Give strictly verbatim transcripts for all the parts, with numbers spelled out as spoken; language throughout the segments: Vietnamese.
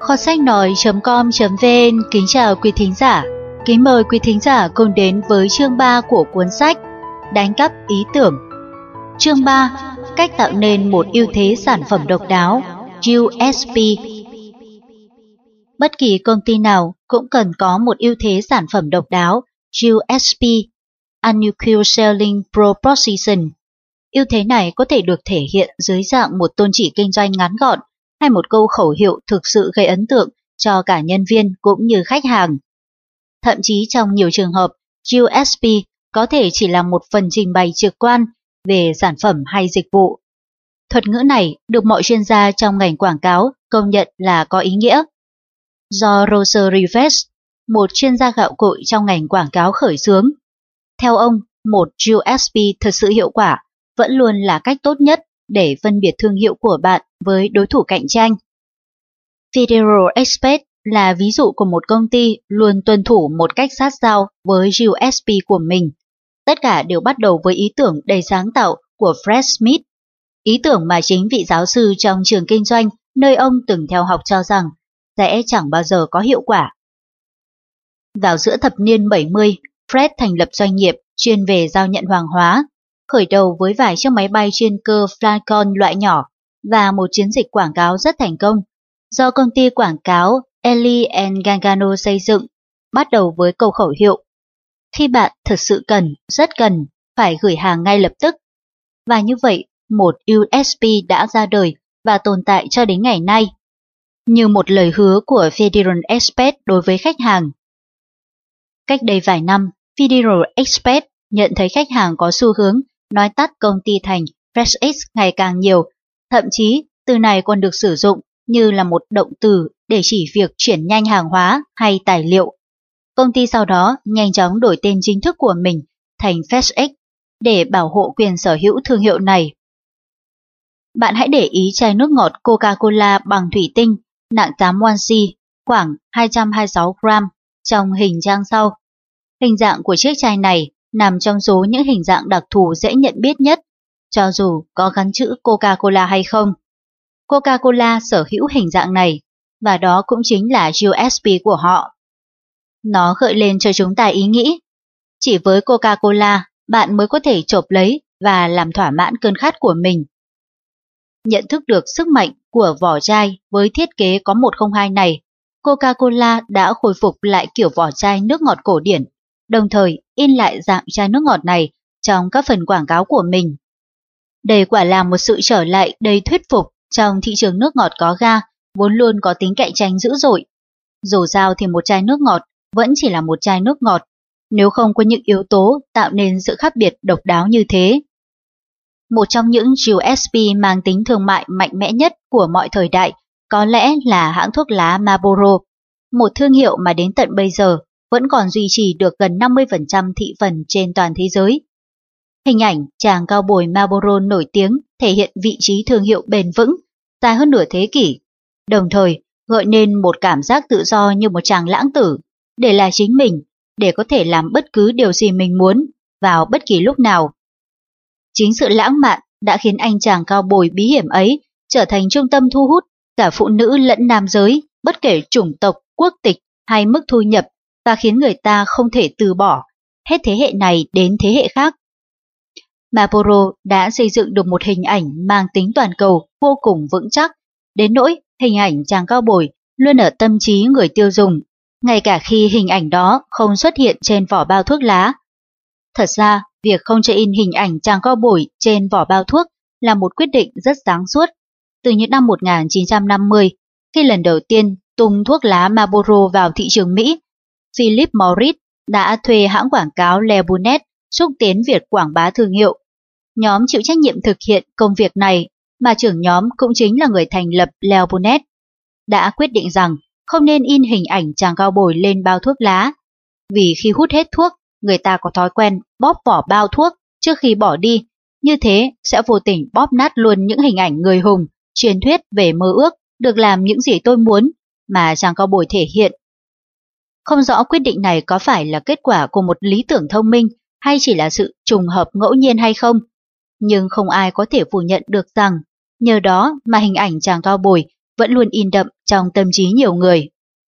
Kho sách nói chấm com chấm vn kính chào quý thính giả. Kính mời quý thính giả cùng đến với chương ba của cuốn sách Đánh cắp ý tưởng. Chương ba. Cách tạo nên một ưu thế sản phẩm độc đáo, U S P. Bất kỳ công ty nào cũng cần có một ưu thế sản phẩm độc đáo, U S P, Unique Selling Proposition. Ưu thế này có thể được thể hiện dưới dạng một tôn chỉ kinh doanh ngắn gọn hay một câu khẩu hiệu thực sự gây ấn tượng cho cả nhân viên cũng như khách hàng. Thậm chí trong nhiều trường hợp, U S P có thể chỉ là một phần trình bày trực quan về sản phẩm hay dịch vụ. Thuật ngữ này được mọi chuyên gia trong ngành quảng cáo công nhận là có ý nghĩa. Do Roger Rivers, một chuyên gia gạo cội trong ngành quảng cáo khởi xướng. Theo ông, một U S P thật sự hiệu quả vẫn luôn là cách tốt nhất để phân biệt thương hiệu của bạn với đối thủ cạnh tranh. Federal Express là ví dụ của một công ty luôn tuân thủ một cách sát sao với U S P của mình. Tất cả đều bắt đầu với ý tưởng đầy sáng tạo của Fred Smith, ý tưởng mà chính vị giáo sư trong trường kinh doanh nơi ông từng theo học cho rằng sẽ chẳng bao giờ có hiệu quả. Vào giữa thập niên bảy mươi, Fred thành lập doanh nghiệp chuyên về giao nhận hàng hóa, khởi đầu với vài chiếc máy bay chuyên cơ Falcon loại nhỏ và một chiến dịch quảng cáo rất thành công do công ty quảng cáo Eli and Gangano xây dựng, bắt đầu với câu khẩu hiệu: khi bạn thật sự cần, rất cần, phải gửi hàng ngay lập tức. Và như vậy, một U S P đã ra đời và tồn tại cho đến ngày nay, như một lời hứa của Federal Express đối với khách hàng. Cách đây vài năm, Federal Express nhận thấy khách hàng có xu hướng nói tắt công ty thành FedEx ngày càng nhiều, thậm chí từ này còn được sử dụng như là một động từ để chỉ việc chuyển nhanh hàng hóa hay tài liệu. Công ty sau đó nhanh chóng đổi tên chính thức của mình thành FedEx để bảo hộ quyền sở hữu thương hiệu này. Bạn hãy để ý chai nước ngọt Coca-Cola bằng thủy tinh nặng tám ounce, khoảng hai trăm hai mươi sáu gram trong hình trang sau. Hình dạng của chiếc chai này nằm trong số những hình dạng đặc thù dễ nhận biết nhất, cho dù có gắn chữ Coca-Cola hay không. Coca-Cola sở hữu hình dạng này, và đó cũng chính là U S P của họ. Nó gợi lên cho chúng ta ý nghĩ, chỉ với Coca-Cola bạn mới có thể chộp lấy và làm thỏa mãn cơn khát của mình. Nhận thức được sức mạnh của vỏ chai với thiết kế có một không hai này, Coca-Cola đã khôi phục lại kiểu vỏ chai nước ngọt cổ điển, đồng thời in lại dạng chai nước ngọt này trong các phần quảng cáo của mình. Đây quả là một sự trở lại đầy thuyết phục trong thị trường nước ngọt có ga, vốn luôn có tính cạnh tranh dữ dội. Dù sao thì một chai nước ngọt vẫn chỉ là một chai nước ngọt, nếu không có những yếu tố tạo nên sự khác biệt độc đáo như thế. Một trong những U S P mang tính thương mại mạnh mẽ nhất của mọi thời đại có lẽ là hãng thuốc lá Marlboro, một thương hiệu mà đến tận bây giờ vẫn còn duy trì được gần năm mươi phần trăm thị phần trên toàn thế giới. Hình ảnh chàng cao bồi Marlboro nổi tiếng thể hiện vị trí thương hiệu bền vững, dài hơn nửa thế kỷ, đồng thời gợi nên một cảm giác tự do như một chàng lãng tử, để là chính mình, để có thể làm bất cứ điều gì mình muốn, vào bất kỳ lúc nào. Chính sự lãng mạn đã khiến anh chàng cao bồi bí hiểm ấy trở thành trung tâm thu hút cả phụ nữ lẫn nam giới, bất kể chủng tộc, quốc tịch hay mức thu nhập, và khiến người ta không thể từ bỏ, hết thế hệ này đến thế hệ khác. Marlboro đã xây dựng được một hình ảnh mang tính toàn cầu vô cùng vững chắc, đến nỗi hình ảnh chàng cao bồi luôn ở tâm trí người tiêu dùng, ngay cả khi hình ảnh đó không xuất hiện trên vỏ bao thuốc lá. Thật ra, việc không cho in hình ảnh chàng cao bồi trên vỏ bao thuốc là một quyết định rất sáng suốt. Từ những năm một nghìn chín trăm năm mươi, khi lần đầu tiên tung thuốc lá Marlboro vào thị trường Mỹ, Philip Morris đã thuê hãng quảng cáo Le Bounet xúc tiến việc quảng bá thương hiệu. Nhóm chịu trách nhiệm thực hiện công việc này, mà trưởng nhóm cũng chính là người thành lập Le Bounet, đã quyết định rằng không nên in hình ảnh chàng cao bồi lên bao thuốc lá, vì khi hút hết thuốc, người ta có thói quen bóp vỏ bao thuốc trước khi bỏ đi, như thế sẽ vô tình bóp nát luôn những hình ảnh người hùng, truyền thuyết về mơ ước được làm những gì tôi muốn mà chàng cao bồi thể hiện. Không rõ quyết định này có phải là kết quả của một lý tưởng thông minh hay chỉ là sự trùng hợp ngẫu nhiên hay không, nhưng không ai có thể phủ nhận được rằng nhờ đó mà hình ảnh chàng cao bồi vẫn luôn in đậm trong tâm trí nhiều người.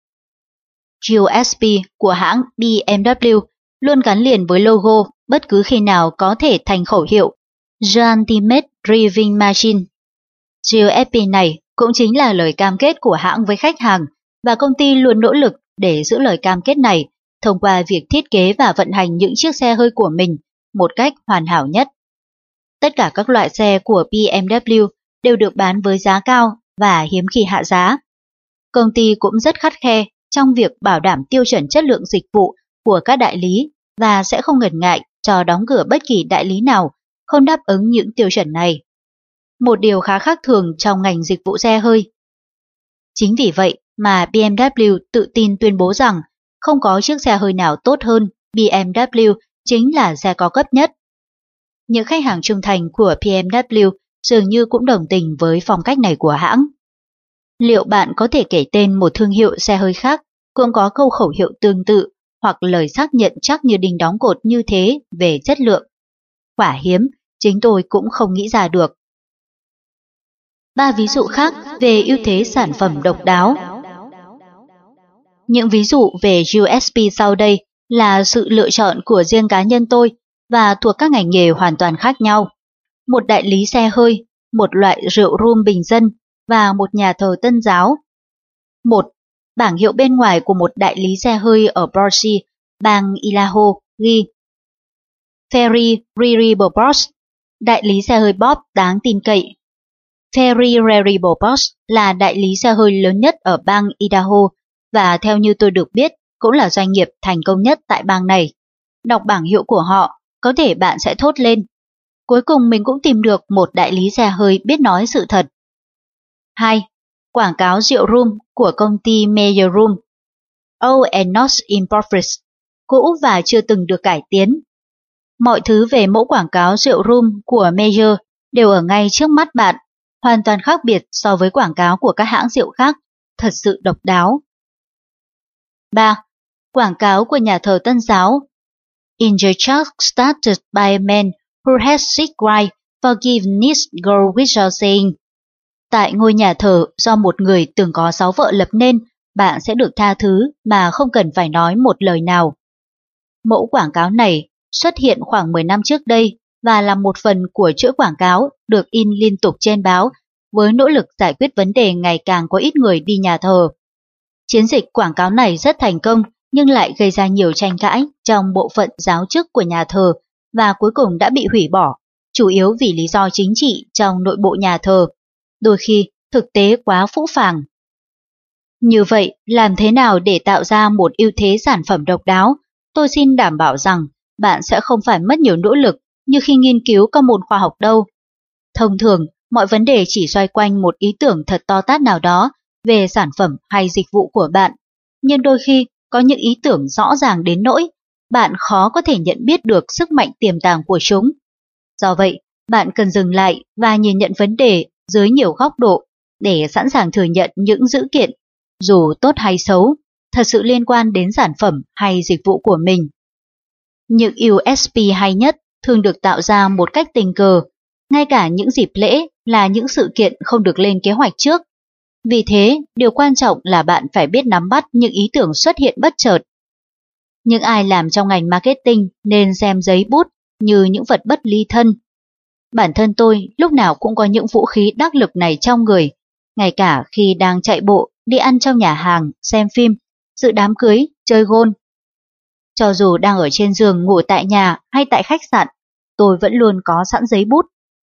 u ét pê của hãng bê em vê luôn gắn liền với logo bất cứ khi nào có thể thành khẩu hiệu The Ultimate Driving Machine. u ét pê này cũng chính là lời cam kết của hãng với khách hàng và công ty luôn nỗ lực để giữ lời cam kết này thông qua việc thiết kế và vận hành những chiếc xe hơi của mình một cách hoàn hảo nhất. Tất cả các loại xe của bê em vê đều được bán với giá cao và hiếm khi hạ giá. Công ty cũng rất khắt khe trong việc bảo đảm tiêu chuẩn chất lượng dịch vụ của các đại lý và sẽ không ngần ngại cho đóng cửa bất kỳ đại lý nào không đáp ứng những tiêu chuẩn này. Một điều khá khác thường trong ngành dịch vụ xe hơi. Chính vì vậy mà bê em vê tự tin tuyên bố rằng không có chiếc xe hơi nào tốt hơn bê em vê chính là xe cao cấp nhất. Những khách hàng trung thành của bê em vê dường như cũng đồng tình với phong cách này của hãng. Liệu bạn có thể kể tên một thương hiệu xe hơi khác cũng có câu khẩu hiệu tương tự hoặc lời xác nhận chắc như đinh đóng cột như thế về chất lượng? Quả hiếm, chính tôi cũng không nghĩ ra được. Ba ví dụ khác về ưu thế sản phẩm độc đáo. Những ví dụ về u ét pê sau đây là sự lựa chọn của riêng cá nhân tôi và thuộc các ngành nghề hoàn toàn khác nhau. Một đại lý xe hơi, một loại rượu rum bình dân và một nhà thờ Tân giáo. Một. Bảng hiệu bên ngoài của một đại lý xe hơi ở Boise, bang Idaho ghi Ferry Reliable Boss, đại lý xe hơi Bob đáng tin cậy. Ferry Reliable Boss là đại lý xe hơi lớn nhất ở bang Idaho và theo như tôi được biết cũng là doanh nghiệp thành công nhất tại bang này. Đọc bảng hiệu của họ, có thể bạn sẽ thốt lên. Cuối cùng mình cũng tìm được một đại lý xe hơi biết nói sự thật. Hai. Quảng cáo rượu rum của công ty Meyer Rum. Old and Not Impoverished, cũ và chưa từng được cải tiến. Mọi thứ về mẫu quảng cáo rượu rum của Meyer đều ở ngay trước mắt bạn, hoàn toàn khác biệt so với quảng cáo của các hãng rượu khác, thật sự độc đáo. Ba. Quảng cáo của nhà thờ Tân giáo. In the church started by a man who has sick right forgiveness go without saying. Tại ngôi nhà thờ do một người từng có sáu vợ lập nên, bạn sẽ được tha thứ mà không cần phải nói một lời nào. Mẫu quảng cáo này xuất hiện khoảng mười năm trước đây và là một phần của chuỗi quảng cáo được in liên tục trên báo với nỗ lực giải quyết vấn đề ngày càng có ít người đi nhà thờ. Chiến dịch quảng cáo này rất thành công nhưng lại gây ra nhiều tranh cãi trong bộ phận giáo chức của nhà thờ và cuối cùng đã bị hủy bỏ, chủ yếu vì lý do chính trị trong nội bộ nhà thờ, đôi khi thực tế quá phũ phàng. Như vậy, làm thế nào để tạo ra một ưu thế sản phẩm độc đáo? Tôi xin đảm bảo rằng bạn sẽ không phải mất nhiều nỗ lực như khi nghiên cứu các môn khoa học đâu. Thông thường, mọi vấn đề chỉ xoay quanh một ý tưởng thật to tát nào đó về sản phẩm hay dịch vụ của bạn, nhưng đôi khi có những ý tưởng rõ ràng đến nỗi bạn khó có thể nhận biết được sức mạnh tiềm tàng của chúng. Do vậy, bạn cần dừng lại và nhìn nhận vấn đề dưới nhiều góc độ để sẵn sàng thừa nhận những dữ kiện, dù tốt hay xấu, thật sự liên quan đến sản phẩm hay dịch vụ của mình. Những u ét pê hay nhất thường được tạo ra một cách tình cờ, ngay cả những dịp lễ là những sự kiện không được lên kế hoạch trước. Vì thế, điều quan trọng là bạn phải biết nắm bắt những ý tưởng xuất hiện bất chợt. Những ai làm trong ngành marketing nên xem giấy bút như những vật bất ly thân. Bản thân tôi lúc nào cũng có những vũ khí đắc lực này trong người, ngay cả khi đang chạy bộ, đi ăn trong nhà hàng, xem phim, dự đám cưới, chơi gôn. Cho dù đang ở trên giường ngủ tại nhà hay tại khách sạn, tôi vẫn luôn có sẵn giấy bút.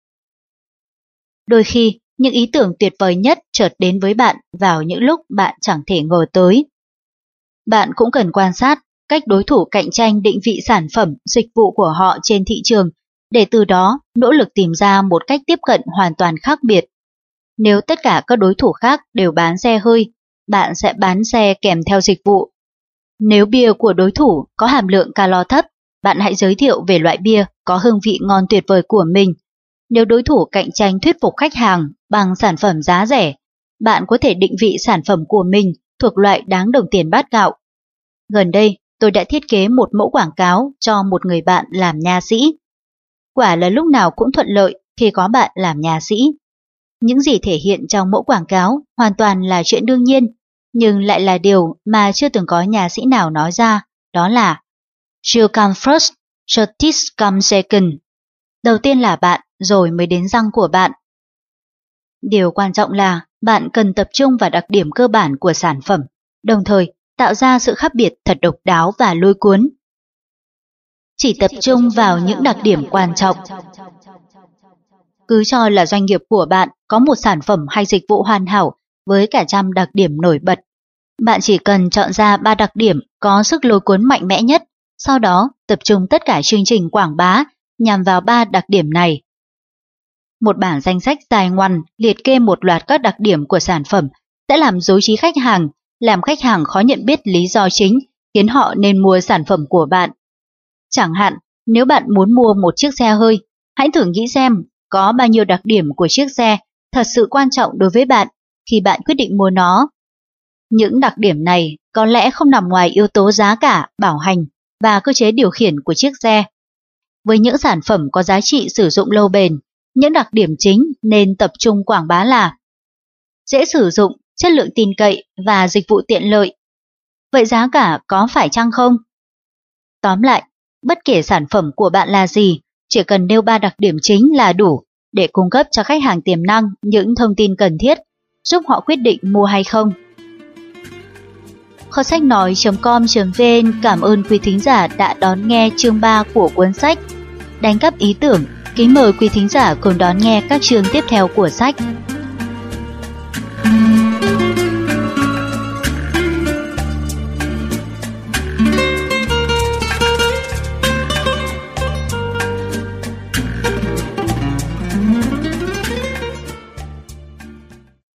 Đôi khi, những ý tưởng tuyệt vời nhất chợt đến với bạn vào những lúc bạn chẳng thể ngờ tới. Bạn cũng cần quan sát cách đối thủ cạnh tranh định vị sản phẩm, dịch vụ của họ trên thị trường, để từ đó nỗ lực tìm ra một cách tiếp cận hoàn toàn khác biệt. Nếu tất cả các đối thủ khác đều bán xe hơi, bạn sẽ bán xe kèm theo dịch vụ. Nếu bia của đối thủ có hàm lượng calo thấp, bạn hãy giới thiệu về loại bia có hương vị ngon tuyệt vời của mình. Nếu đối thủ cạnh tranh thuyết phục khách hàng bằng sản phẩm giá rẻ, bạn có thể định vị sản phẩm của mình thuộc loại đáng đồng tiền bát gạo. Gần đây, tôi đã thiết kế một mẫu quảng cáo cho một người bạn làm nha sĩ. Quả là lúc nào cũng thuận lợi khi có bạn làm nha sĩ. Những gì thể hiện trong mẫu quảng cáo hoàn toàn là chuyện đương nhiên, nhưng lại là điều mà chưa từng có nhà sĩ nào nói ra, đó là You come first, your teeth come second. Đầu tiên là bạn, rồi mới đến răng của bạn. Điều quan trọng là bạn cần tập trung vào đặc điểm cơ bản của sản phẩm, đồng thời tạo ra sự khác biệt thật độc đáo và lôi cuốn. Chỉ tập trung vào những đặc điểm quan trọng. Cứ cho là doanh nghiệp của bạn có một sản phẩm hay dịch vụ hoàn hảo với cả trăm đặc điểm nổi bật. Bạn chỉ cần chọn ra ba đặc điểm có sức lôi cuốn mạnh mẽ nhất, sau đó tập trung tất cả chương trình quảng bá nhằm vào ba đặc điểm này. Một bảng danh sách dài ngoằng liệt kê một loạt các đặc điểm của sản phẩm sẽ làm rối trí khách hàng, làm khách hàng khó nhận biết lý do chính khiến họ nên mua sản phẩm của bạn. Chẳng hạn, nếu bạn muốn mua một chiếc xe hơi, hãy thử nghĩ xem có bao nhiêu đặc điểm của chiếc xe thật sự quan trọng đối với bạn khi bạn quyết định mua nó. Những đặc điểm này có lẽ không nằm ngoài yếu tố giá cả, bảo hành và cơ chế điều khiển của chiếc xe. Với những sản phẩm có giá trị sử dụng lâu bền, những đặc điểm chính nên tập trung quảng bá là dễ sử dụng, chất lượng tin cậy và dịch vụ tiện lợi. Vậy giá cả có phải chăng không? Tóm lại, bất kể sản phẩm của bạn là gì, chỉ cần nêu ba đặc điểm chính là đủ để cung cấp cho khách hàng tiềm năng những thông tin cần thiết, giúp họ quyết định mua hay không. Kho sách nói chấm com chấm vn cảm ơn quý thính giả đã đón nghe chương ba của cuốn sách Đánh cắp ý tưởng. Kính mời quý thính giả cùng đón nghe các chương tiếp theo của sách.